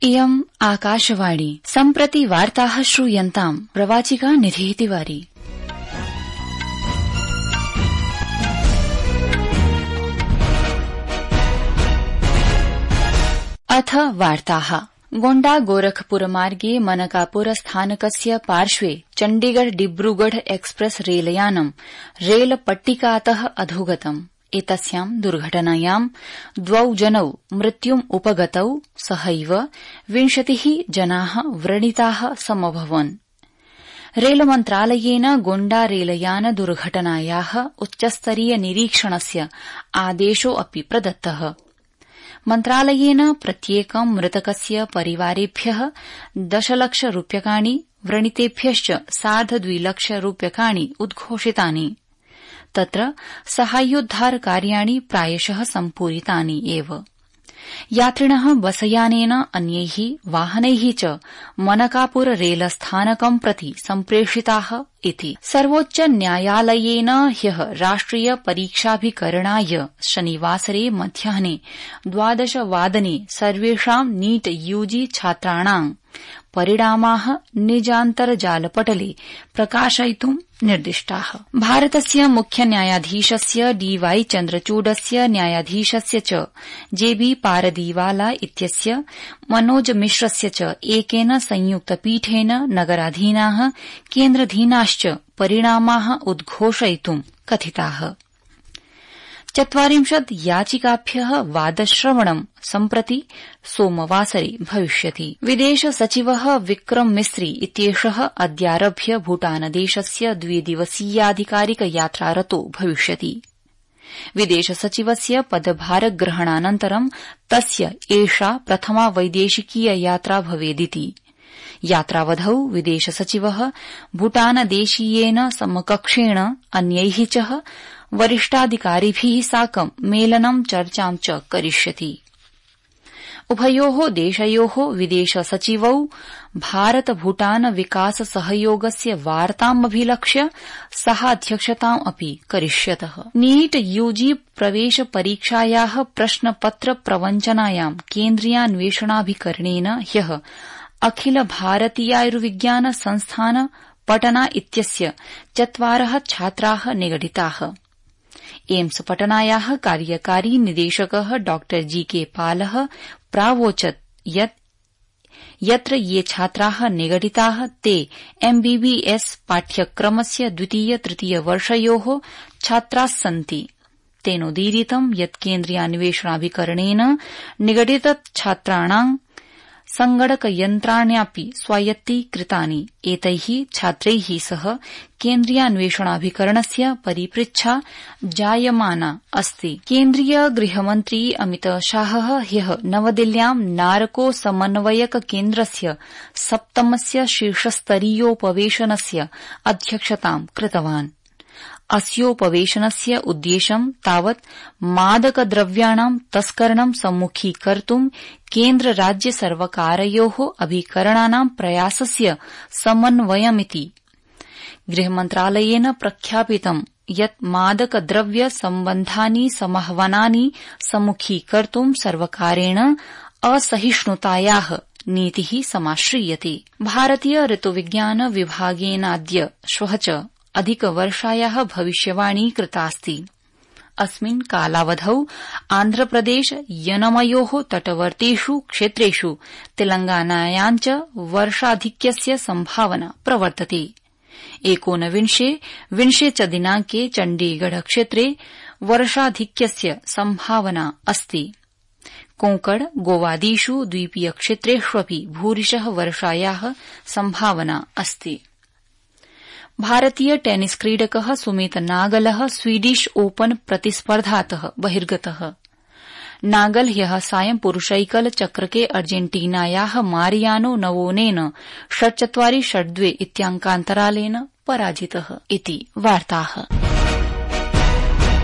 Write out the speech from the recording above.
इयम् आकाशवाणी सम्प्रति वार्ताः श्रूयन्ताम् प्रवाचिका निधिः तिवारी। अथ वार्ताः। गोण्डा गोरखपुर मार्गे मनकापुर स्थानकस्य पार्श्वे चण्डीगढ़ डिब्रूगढ़ एक्सप्रेस रेलयानं रेलपट्टिकातः अधोगतम्। एतस्यां दुर्घटनायां 2 जनौ मृत्युम् उपगतौ सहैव 20 जनाः व्रणिताः समभवन्। रेलमन्त्रालयेन गोण्डा रेलयान दुर्घटनायाः उच्चस्तरीय निरीक्षणस्य आदेशोऽपि प्रदत्तः। मन्त्रालयेन प्रत्येकं मृतकस्य परिवारेभ्यः 10 लाख रूप्यकाणि, व्रणितेभ्यश्च 2.5 लाख रूप्यकाणि उद्घोषितानि। तत्र साहाय्योद्धारकार्याणि प्रायशः सम्पूरितानि एव। यात्रिणः बसयानेन अन्यैः वाहनैः च मनकापुर रेलस्थानकं प्रति सम्प्रेषिताः इति। सर्वोच्च न्यायालयेन ह्यः राष्ट्रिय परीक्षाभिकरणाय शनिवासरे मध्याह्ने 12 वादने सर्वेषां नीट यूजी छात्राणां परिणामाः निजान्तर्जालपटले प्रकाशयितुं निर्दिष्टाः। भारतस्य मुख्य न्यायाधीशस्य डीवाई चन्द्रचूडस्य, न्यायाधीशस्य च जेबी पारदीवाला इत्यस्य, मनोज मिश्रस्य च एकेन संयुक्तपीठेन नगराधीनाः केन्द्राधीनाश्च परिणामाः उद्घोषयितुं कथिताः। 40 याचिकाभ्यः वादश्रवणं सम्प्रति सोमवासरे भविष्यति। विदेश सचिवः विक्रम मिस्री इत्येषः अद्यारभ्य भूटानदेशस्य 2 दिवसीयाधिकारिक यात्रारतो भविष्यति। विदेश सचिवस्य पदभारग्रहणानन्तरं तस्य एषा प्रथमा वैदेशिकीय यात्रा भवेदिति। यात्रावधौ विदेश सचिवः भूटानदेशीयेन समकक्षेण अन्यैः च वरिष्ठाधिकारिभिः साकं मेलनं चर्चां च करिष्यति। उभयोः देशयोः विदेश सचिवौ भारत भूटान विकास सहयोगस्य वार्तामभिलक्ष्य सहाध्यक्षताम् अपि करिष्यतः। नीट यूजी प्रवेश परीक्षायाः प्रश्नपत्र प्रवञ्चनायां केन्द्रीयान्वेषणाभिकरणेन ह्यः अखिल भारतीयायुर्विज्ञान संस्थान पटना इत्यस्य 4 छात्राः निगडिताः। एम्स पटनायाः कार्यकारी निदेशकः डॉ जीके पालः प्रावोचत् यत् यत्र ये छात्राः निगडिताः ते MBBS पाठ्यक्रमस्य 2-तृतीय वर्षयोः छात्रास्सन्ति। तेनोदीरितं यत् केन्द्रीयान्वेषणाभिकरणेन निगडित छात्राणां संगणकयन्त्राण्यपि स्वायत्तीकृतानि। एतैः छात्रैः सह केन्द्रीयान्वेषणाभिकरणस्य परिपृच्छा जायमाना अस्ति। केन्द्रीय गृहमन्त्री अमित शाहः ह्यः नवदिल्ल्यां नारको समन्वयक केन्द्रस्य 7मस्य शीर्षस्तरीयोपवेशनस्य अध्यक्षतां कृतवान्। अस्योपवेशनस्य उद्देश्यं तावत् मादकद्रव्याणां तस्करणं सम्मुखीकर्तुं केन्द्र राज्य सर्वकारयोः अभिकरणानां प्रयासस्य समन्वयमिति। गृहमन्त्रालयेन प्रख्यापितं यत् मादकद्रव्य सम्बन्धानि समाह्वानानि सम्मुखीकर्तुं सर्वकारेण असहिष्णुतायाः नीतिः समाश्रीयते। भारतीय ऋतुविज्ञान विभागेनाद्य श्वः च अधिकवर्षायाः भविष्यवाणी कृतास्ति। अस्मिन् कालावधौ आन्ध्रप्रदेश यनमयोः तटवर्तीषु क्षेत्रेषु तेलंगानायां च वर्षाधिक्यस्य सम्भावना प्रवर्तते। 19-20 च दिनांके चण्डीगढ़ क्षेत्रे वर्षाधिक्यस्य सम्भावना अस्ति। कोंकण गोवादिषु द्वीपीय क्षेत्रेष्वपि भूरिशः वर्षायाः सम्भावना अस्ति। भारतीय टेनिस क्रीडकः सुमित नागलः स्वीडिश ओपन प्रतिस्पर्धातः बहिर्गतः। नागल ह्यः सायं पुरुषैकल चक्रके अर्जेन्टीनायाः मारियानो नवोनेन 6-4-6-2 इत्याङ्कान्तरालेन पराजितः इति वार्ताः।